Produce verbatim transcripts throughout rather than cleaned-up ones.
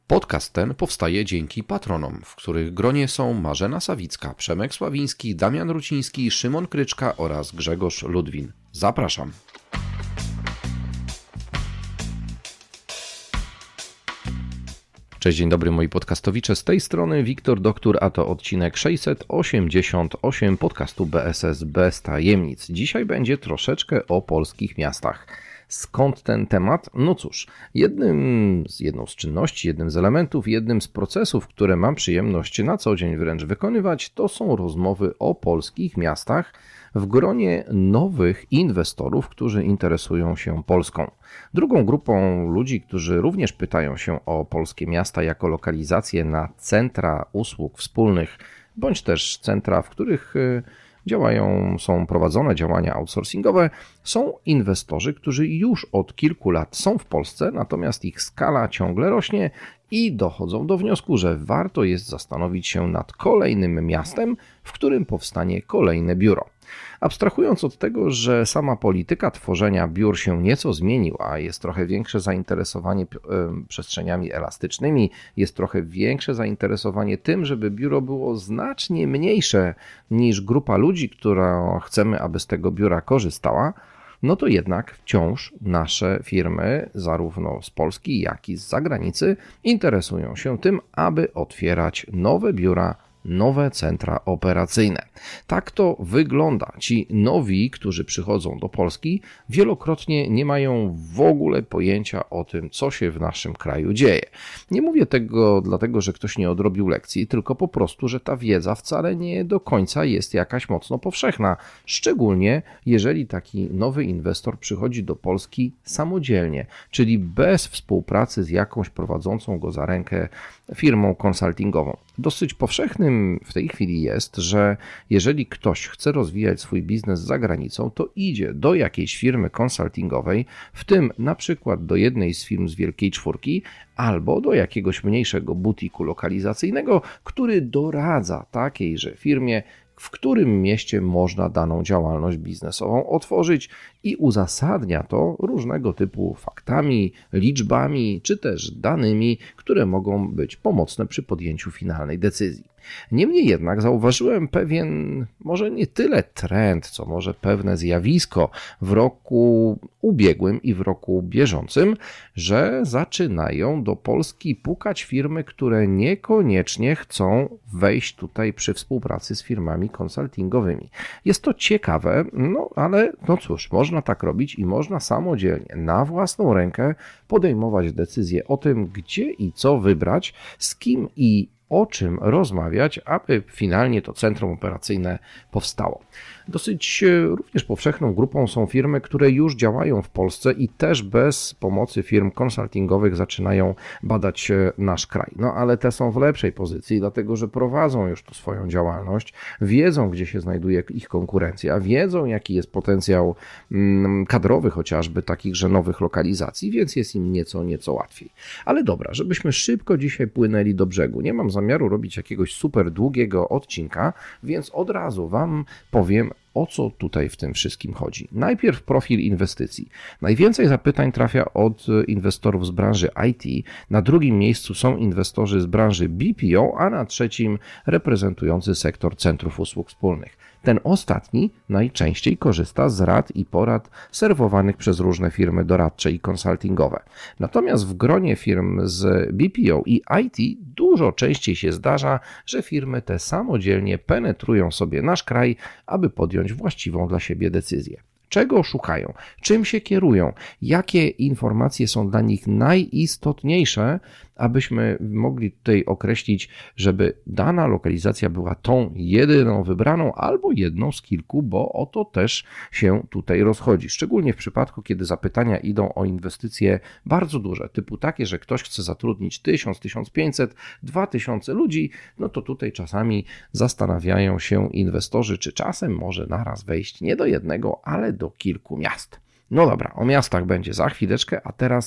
Podcast ten powstaje dzięki patronom, w których gronie są Marzena Sawicka, Przemek Sławiński, Damian Ruciński, Szymon Kryczka oraz Grzegorz Ludwin. Zapraszam. Cześć, dzień dobry moi podcastowicze, z tej strony Wiktor Doktor, a to odcinek sześćset osiemdziesiąt osiem podcastu B S S bez tajemnic. Dzisiaj będzie troszeczkę o polskich miastach. Skąd ten temat? No cóż, jednym z, jedną z czynności, jednym z elementów, jednym z procesów, które mam przyjemność na co dzień wręcz wykonywać, to są rozmowy o polskich miastach w gronie nowych inwestorów, którzy interesują się Polską. Drugą grupą ludzi, którzy również pytają się o polskie miasta jako lokalizację na centra usług wspólnych, bądź też centra, w których działają, są prowadzone działania outsourcingowe, są inwestorzy, którzy już od kilku lat są w Polsce, natomiast ich skala ciągle rośnie i dochodzą do wniosku, że warto jest zastanowić się nad kolejnym miastem, w którym powstanie kolejne biuro. Abstrahując od tego, że sama polityka tworzenia biur się nieco zmieniła, jest trochę większe zainteresowanie przestrzeniami elastycznymi, jest trochę większe zainteresowanie tym, żeby biuro było znacznie mniejsze niż grupa ludzi, która chcemy, aby z tego biura korzystała, no to jednak wciąż nasze firmy, zarówno z Polski, jak i z zagranicy, interesują się tym, aby otwierać nowe biura, nowe centra operacyjne. Tak to wygląda. Ci nowi, którzy przychodzą do Polski, wielokrotnie nie mają w ogóle pojęcia o tym, co się w naszym kraju dzieje. Nie mówię tego dlatego, że ktoś nie odrobił lekcji, tylko po prostu, że ta wiedza wcale nie do końca jest jakaś mocno powszechna. Szczególnie jeżeli taki nowy inwestor przychodzi do Polski samodzielnie, czyli bez współpracy z jakąś prowadzącą go za rękę firmą konsultingową. Dosyć powszechnym w tej chwili jest, że jeżeli ktoś chce rozwijać swój biznes za granicą, to idzie do jakiejś firmy konsultingowej, w tym na przykład do jednej z firm z Wielkiej Czwórki, albo do jakiegoś mniejszego butiku lokalizacyjnego, który doradza takiejże firmie, w którym mieście można daną działalność biznesową otworzyć i uzasadnia to różnego typu faktami, liczbami czy też danymi, które mogą być pomocne przy podjęciu finalnej decyzji. Niemniej jednak zauważyłem pewien, może nie tyle trend, co może pewne zjawisko w roku ubiegłym i w roku bieżącym, że zaczynają do Polski pukać firmy, które niekoniecznie chcą wejść tutaj przy współpracy z firmami konsultingowymi. Jest to ciekawe, no ale no cóż, można tak robić i można samodzielnie, na własną rękę podejmować decyzje o tym, gdzie i co wybrać, z kim i o czym rozmawiać, aby finalnie to centrum operacyjne powstało. Dosyć również powszechną grupą są firmy, które już działają w Polsce i też bez pomocy firm konsultingowych zaczynają badać nasz kraj. No ale te są w lepszej pozycji, dlatego że prowadzą już tu swoją działalność, wiedzą, gdzie się znajduje ich konkurencja, wiedzą, jaki jest potencjał kadrowy chociażby takichże nowych lokalizacji, więc jest im nieco, nieco łatwiej. Ale dobra, żebyśmy szybko dzisiaj płynęli do brzegu. Nie mam zamiaru robić jakiegoś super długiego odcinka, więc od razu Wam powiem, o co tutaj w tym wszystkim chodzi. Najpierw profil inwestycji. Najwięcej zapytań trafia od inwestorów z branży I T, na drugim miejscu są inwestorzy z branży B P O, a na trzecim reprezentujący sektor centrów usług wspólnych. Ten ostatni najczęściej korzysta z rad i porad serwowanych przez różne firmy doradcze i konsultingowe. Natomiast w gronie firm z B P O i I T dużo częściej się zdarza, że firmy te samodzielnie penetrują sobie nasz kraj, aby podjąć właściwą dla siebie decyzję. Czego szukają? Czym się kierują? Jakie informacje są dla nich najistotniejsze, abyśmy mogli tutaj określić, żeby dana lokalizacja była tą jedyną wybraną albo jedną z kilku, bo o to też się tutaj rozchodzi. Szczególnie w przypadku, kiedy zapytania idą o inwestycje bardzo duże, typu takie, że ktoś chce zatrudnić tysiąc, tysiąc pięćset, dwa tysiące ludzi, no to tutaj czasami zastanawiają się inwestorzy, czy czasem może naraz wejść nie do jednego, ale do kilku miast. No dobra, o miastach będzie za chwileczkę, a teraz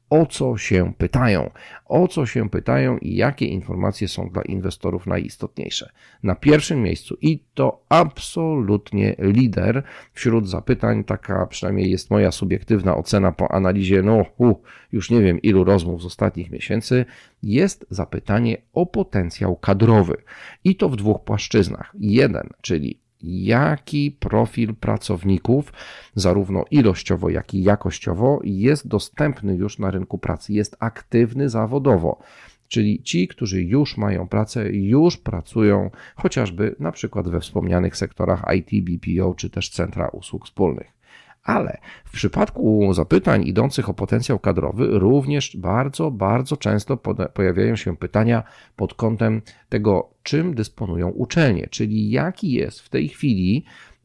o co się pytają, o co się pytają i jakie informacje są dla inwestorów najistotniejsze. Na pierwszym miejscu i to absolutnie lider wśród zapytań, taka przynajmniej jest moja subiektywna ocena po analizie, no uh, już nie wiem ilu rozmów z ostatnich miesięcy, jest zapytanie o potencjał kadrowy i to w dwóch płaszczyznach. Jeden, czyli jaki profil pracowników, zarówno ilościowo, jak i jakościowo, jest dostępny już na rynku pracy, jest aktywny zawodowo. Czyli ci, którzy już mają pracę, już pracują chociażby na przykład we wspomnianych sektorach I T, B P O czy też centra usług wspólnych. Ale w przypadku zapytań idących o potencjał kadrowy również bardzo, bardzo często pojawiają się pytania pod kątem tego, czym dysponują uczelnie, czyli jaki jest w tej chwili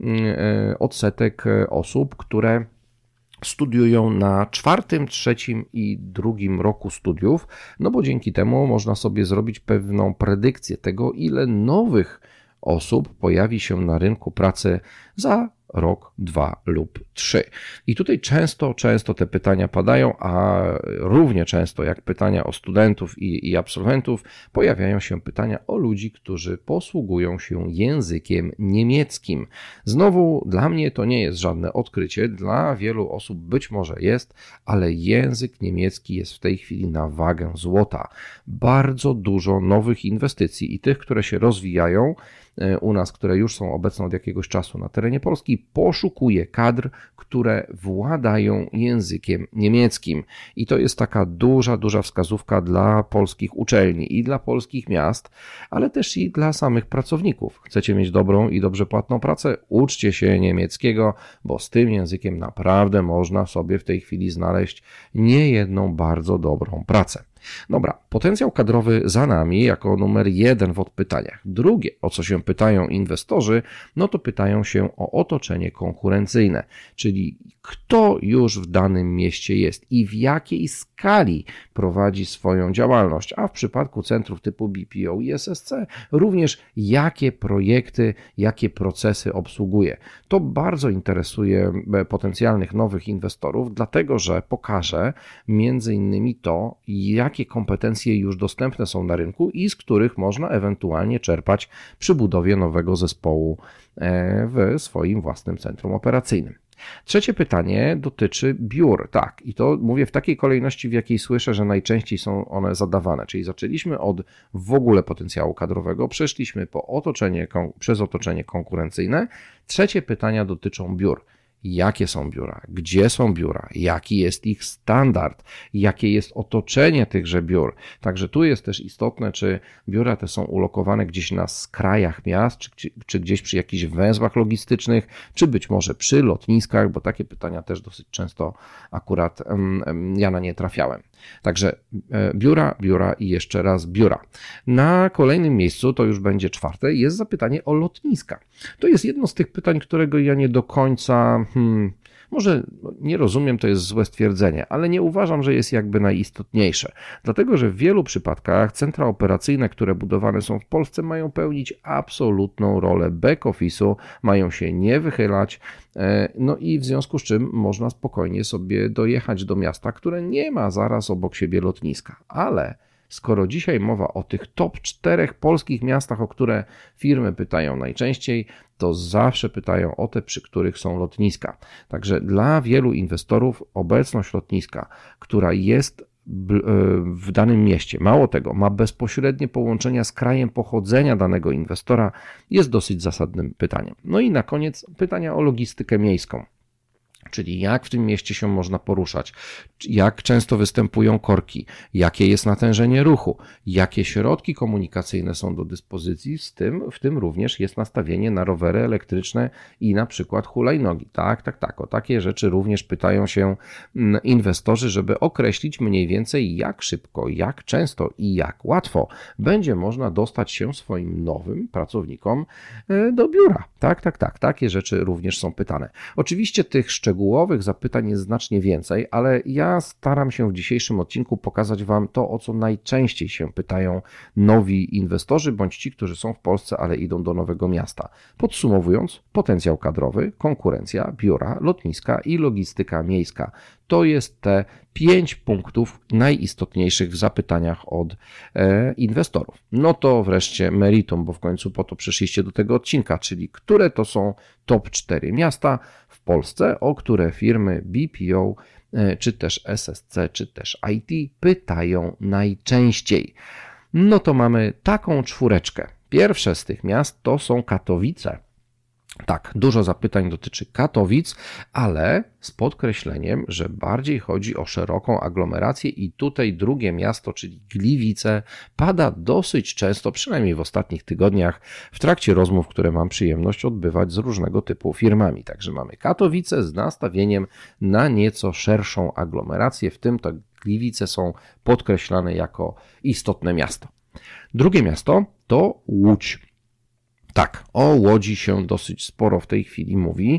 odsetek osób, które studiują na czwartym, trzecim i drugim roku studiów, no bo dzięki temu można sobie zrobić pewną predykcję tego, ile nowych osób pojawi się na rynku pracy za rok, dwa lub trzy. I tutaj często, często te pytania padają, a równie często jak pytania o studentów i, i absolwentów pojawiają się pytania o ludzi, którzy posługują się językiem niemieckim. Znowu dla mnie to nie jest żadne odkrycie, dla wielu osób być może jest, ale język niemiecki jest w tej chwili na wagę złota. Bardzo dużo nowych inwestycji i tych, które się rozwijają u nas, które już są obecne od jakiegoś czasu na terenie Polski, poszukuje kadr, które władają językiem niemieckim. I to jest taka duża, duża wskazówka dla polskich uczelni i dla polskich miast, ale też i dla samych pracowników. Chcecie mieć dobrą i dobrze płatną pracę? Uczcie się niemieckiego, bo z tym językiem naprawdę można sobie w tej chwili znaleźć niejedną bardzo dobrą pracę. Dobra, potencjał kadrowy za nami jako numer jeden w odpytaniach. Drugie, o co się pytają inwestorzy, no to pytają się o otoczenie konkurencyjne, czyli kto już w danym mieście jest i w jakiej skali prowadzi swoją działalność, a w przypadku centrów typu B P O i S S C również jakie projekty, jakie procesy obsługuje. To bardzo interesuje potencjalnych nowych inwestorów, dlatego że pokaże między innymi to, jakie kompetencje już dostępne są na rynku i z których można ewentualnie czerpać przy budowie nowego zespołu w swoim własnym centrum operacyjnym. Trzecie pytanie dotyczy biur. Tak, i to mówię w takiej kolejności, w jakiej słyszę, że najczęściej są one zadawane. Czyli zaczęliśmy od w ogóle potencjału kadrowego, przeszliśmy po otoczenie, przez otoczenie konkurencyjne. Trzecie pytania dotyczą biur. Jakie są biura, gdzie są biura, jaki jest ich standard, jakie jest otoczenie tychże biur. Także tu jest też istotne, czy biura te są ulokowane gdzieś na skrajach miast, czy, czy gdzieś przy jakichś węzłach logistycznych, czy być może przy lotniskach, bo takie pytania też dosyć często akurat um, ja na nie trafiałem. Także biura, biura i jeszcze raz biura. Na kolejnym miejscu, to już będzie czwarte, jest zapytanie o lotniska. To jest jedno z tych pytań, którego ja nie do końca, hmm, może nie rozumiem, to jest złe stwierdzenie, ale nie uważam, że jest jakby najistotniejsze. Dlatego, że w wielu przypadkach centra operacyjne, które budowane są w Polsce, mają pełnić absolutną rolę back-office'u, mają się nie wychylać, no i w związku z czym można spokojnie sobie dojechać do miasta, które nie ma zaraz obok siebie lotniska, ale skoro dzisiaj mowa o tych top czterech polskich miastach, o które firmy pytają najczęściej, to zawsze pytają o te, przy których są lotniska. Także dla wielu inwestorów obecność lotniska, która jest w danym mieście, mało tego, ma bezpośrednie połączenia z krajem pochodzenia danego inwestora, jest dosyć zasadnym pytaniem. No i na koniec pytania o logistykę miejską. Czyli jak w tym mieście się można poruszać, jak często występują korki, jakie jest natężenie ruchu, jakie środki komunikacyjne są do dyspozycji, z tym, w tym również jest nastawienie na rowery elektryczne i na przykład hulajnogi. Tak, tak, tak, o takie rzeczy również pytają się inwestorzy, żeby określić mniej więcej jak szybko, jak często i jak łatwo będzie można dostać się swoim nowym pracownikom do biura. Tak, tak, tak, takie rzeczy również są pytane. Oczywiście tych szczegółów szczegółowych zapytań jest znacznie więcej, ale ja staram się w dzisiejszym odcinku pokazać Wam to, o co najczęściej się pytają nowi inwestorzy, bądź ci, którzy są w Polsce, ale idą do nowego miasta. Podsumowując, potencjał kadrowy, konkurencja, biura, lotniska i logistyka miejska. To jest te pięć punktów najistotniejszych w zapytaniach od e, inwestorów. No to wreszcie meritum, bo w końcu po to przyszliście do tego odcinka, czyli które to są top cztery miasta w Polsce, o które firmy B P O, e, czy też S S C, czy też I T pytają najczęściej. No to mamy taką czwóreczkę. Pierwsze z tych miast to są Katowice. Tak, dużo zapytań dotyczy Katowic, ale z podkreśleniem, że bardziej chodzi o szeroką aglomerację i tutaj drugie miasto, czyli Gliwice, pada dosyć często, przynajmniej w ostatnich tygodniach, w trakcie rozmów, które mam przyjemność odbywać z różnego typu firmami. Także mamy Katowice z nastawieniem na nieco szerszą aglomerację, w tym te Gliwice są podkreślane jako istotne miasto. Drugie miasto to Łódź. Tak, o Łodzi się dosyć sporo w tej chwili mówi,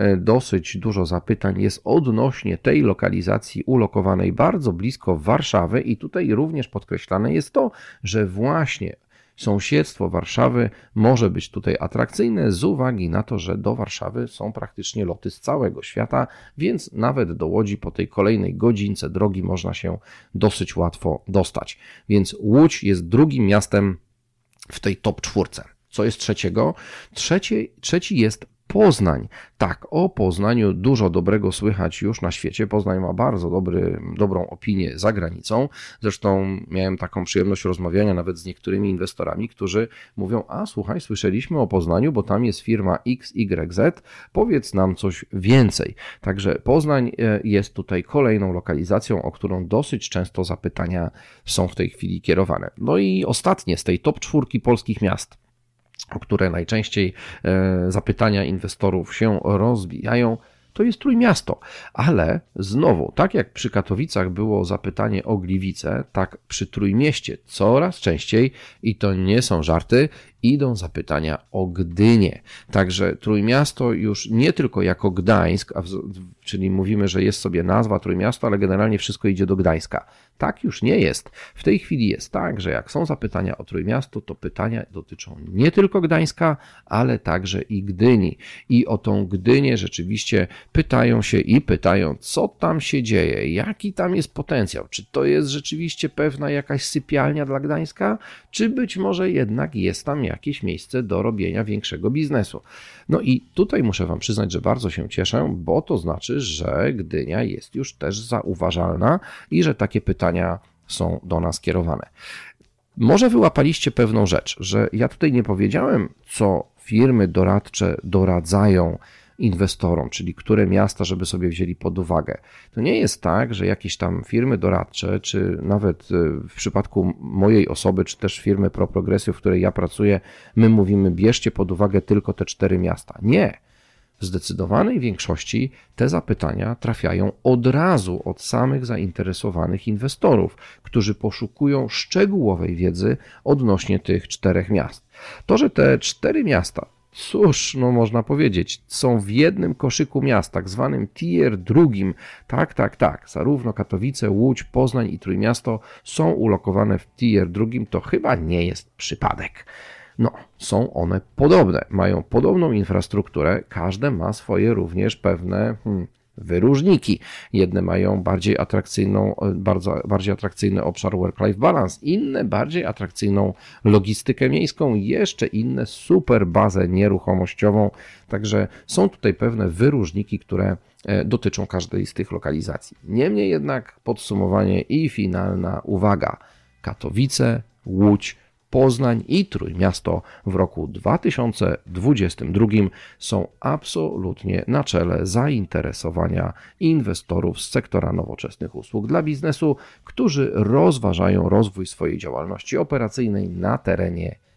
dosyć dużo zapytań jest odnośnie tej lokalizacji ulokowanej bardzo blisko Warszawy i tutaj również podkreślane jest to, że właśnie sąsiedztwo Warszawy może być tutaj atrakcyjne z uwagi na to, że do Warszawy są praktycznie loty z całego świata, więc nawet do Łodzi po tej kolejnej godzince drogi można się dosyć łatwo dostać. Więc Łódź jest drugim miastem w tej top czwórce. Co jest trzeciego? Trzeci, trzeci jest Poznań. Tak, o Poznaniu dużo dobrego słychać już na świecie. Poznań ma bardzo dobry, dobrą opinię za granicą. Zresztą miałem taką przyjemność rozmawiania nawet z niektórymi inwestorami, którzy mówią, a słuchaj, słyszeliśmy o Poznaniu, bo tam jest firma X Y Z, powiedz nam coś więcej. Także Poznań jest tutaj kolejną lokalizacją, o którą dosyć często zapytania są w tej chwili kierowane. No i ostatnie z tej top czwórki polskich miast, o które najczęściej zapytania inwestorów się rozwijają, to jest Trójmiasto. Ale znowu, tak jak przy Katowicach było zapytanie o Gliwice, tak przy Trójmieście coraz częściej, i to nie są żarty, idą zapytania o Gdynię. Także Trójmiasto już nie tylko jako Gdańsk, a w, czyli mówimy, że jest sobie nazwa Trójmiasto, ale generalnie wszystko idzie do Gdańska. Tak już nie jest. W tej chwili jest tak, że jak są zapytania o Trójmiasto, to pytania dotyczą nie tylko Gdańska, ale także i Gdyni. I o tą Gdynię rzeczywiście pytają się i pytają, co tam się dzieje, jaki tam jest potencjał, czy to jest rzeczywiście pewna jakaś sypialnia dla Gdańska, czy być może jednak jest tam jakieś miejsce do robienia większego biznesu. No i tutaj muszę Wam przyznać, że bardzo się cieszę, bo to znaczy, że Gdynia jest już też zauważalna i że takie pytania są do nas kierowane. Może wyłapaliście pewną rzecz, że ja tutaj nie powiedziałem, co firmy doradcze doradzają inwestorom, czyli które miasta, żeby sobie wzięli pod uwagę. To nie jest tak, że jakieś tam firmy doradcze, czy nawet w przypadku mojej osoby, czy też firmy Pro Progressio, w której ja pracuję, my mówimy, bierzcie pod uwagę tylko te cztery miasta. Nie. W zdecydowanej większości te zapytania trafiają od razu od samych zainteresowanych inwestorów, którzy poszukują szczegółowej wiedzy odnośnie tych czterech miast. To, że te cztery miasta, cóż, no można powiedzieć, są w jednym koszyku miast, tak zwanym tier drugim. Tak, tak, tak. Zarówno Katowice, Łódź, Poznań i Trójmiasto są ulokowane w tier drugim. To chyba nie jest przypadek. No, są one podobne, mają podobną infrastrukturę, każde ma swoje również pewne hmm, wyróżniki. Jedne mają bardziej atrakcyjną, bardzo, bardziej atrakcyjny obszar work-life balance, inne bardziej atrakcyjną logistykę miejską, jeszcze inne super bazę nieruchomościową. Także są tutaj pewne wyróżniki, które dotyczą każdej z tych lokalizacji. Niemniej jednak podsumowanie i finalna uwaga. Katowice, Łódź, Poznań i Trójmiasto w roku dwa tysiące dwudziestym drugim są absolutnie na czele zainteresowania inwestorów z sektora nowoczesnych usług dla biznesu, którzy rozważają rozwój swojej działalności operacyjnej na terenie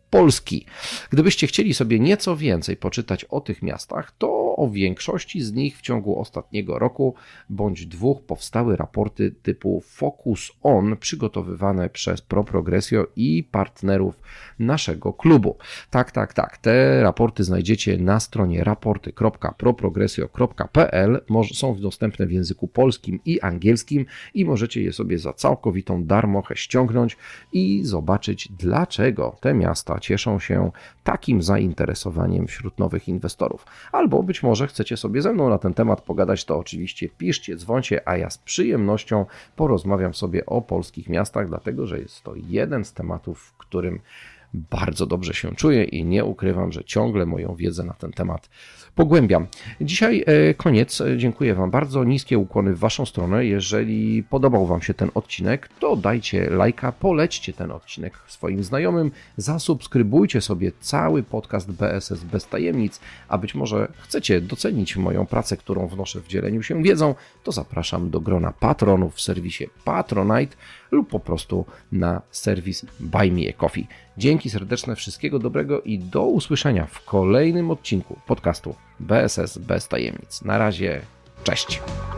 Polski. Gdybyście chcieli sobie nieco więcej poczytać o tych miastach, to o większości z nich w ciągu ostatniego roku bądź dwóch powstały raporty typu Focus On przygotowywane przez ProProgresio i partnerów naszego klubu. Tak, tak, tak. Te raporty znajdziecie na stronie raporty kropka proprogresio kropka p l. Są dostępne w języku polskim i angielskim i możecie je sobie za całkowitą darmochę ściągnąć i zobaczyć, dlaczego te miasta cieszą się takim zainteresowaniem wśród nowych inwestorów. Albo być może chcecie sobie ze mną na ten temat pogadać, to oczywiście piszcie, dzwońcie, a ja z przyjemnością porozmawiam sobie o polskich miastach, dlatego że jest to jeden z tematów, w którym bardzo dobrze się czuję i nie ukrywam, że ciągle moją wiedzę na ten temat pogłębiam. Dzisiaj koniec. Dziękuję Wam bardzo. Niskie ukłony w Waszą stronę. Jeżeli podobał Wam się ten odcinek, to dajcie lajka, polećcie ten odcinek swoim znajomym, zasubskrybujcie sobie cały podcast B S S bez tajemnic, a być może chcecie docenić moją pracę, którą wnoszę w dzieleniu się wiedzą, to zapraszam do grona patronów w serwisie Patronite lub po prostu na serwis Buy Me a Coffee. Dzięki serdeczne, wszystkiego dobrego i do usłyszenia w kolejnym odcinku podcastu B S S bez tajemnic. Na razie, cześć!